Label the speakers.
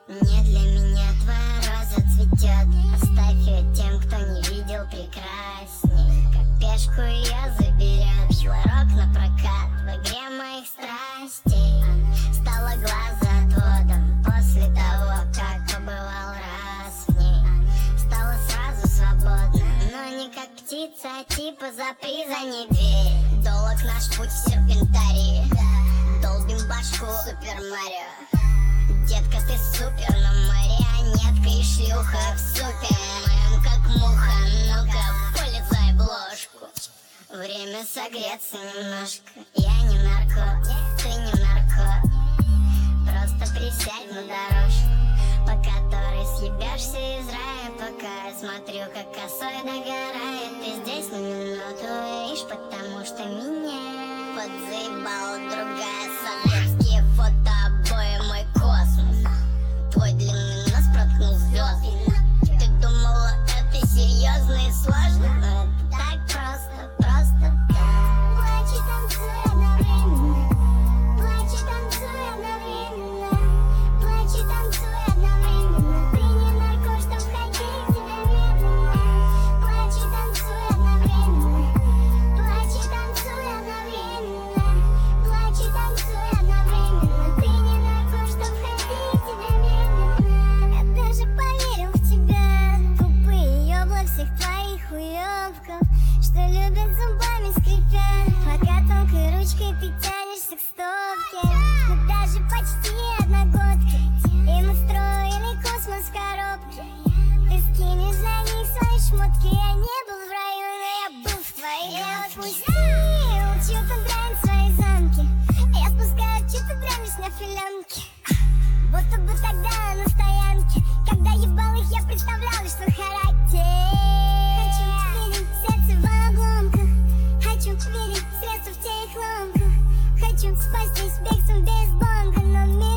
Speaker 1: Не для меня твоя роза цветет. Оставь ее тем, кто не видел прекрасней. Как пешку ее заберет Хлорок на прокат в игре моих страстей. Стала глаза отводом после того, как побывал раз в ней. Стала сразу свободна, но не как птица, а типа запри за ней дверь. Долог наш путь в серпентарии, долбим башку Супер Марио. Детка, ты супер, но марионетка и шлюха в супе моем как муха. Ну-ка, полезай в ложку. Время согреться немножко. Я не нарко, ты не нарко. Просто присядь на дорожку, по которой съебешься из рая. Пока я смотрю, как косой догорает. Ты здесь на минуту, ишь, потому что меня подзаебала другая. Советские фотообои, мой космос. Твой длинный нос проткнул звезды. Ты думала, это серьезно и сложно, но это так просто, просто так.
Speaker 2: Плачь и танцуй одновременно. Плачь и танцуй одновременно. Плачь и танцуй одновременно. Ты не нарко, чтоб ходить тебе медленно. Плачь и танцуй одновременно. Плачь и танцуй одновременно. Плачь и танцуй одновременно. Ты не нарко, чтоб ходить тебе медленно. Я даже поверил в тебя, тупые ёбла всех твоих уёбков, что любят зубами скрипя, пока тонкой ручкой ты тянешься к стопке. Мы даже почти одногодки, и мы строили космос в коробке. Ты скинешь за них свои шмотки. Я не был в раю, но я был в твоей. Я отпустил чью-то дрянь в свои замки. Я спускаю чью-то дрянь лишь на филенке. Будто бы тогда на стоянке, когда ебал их, я представлял лишь свой характер. Хочу видеть сердце в обломках, хочу видеть средства в тех ломках. Хочу спастись бегством без бонга, но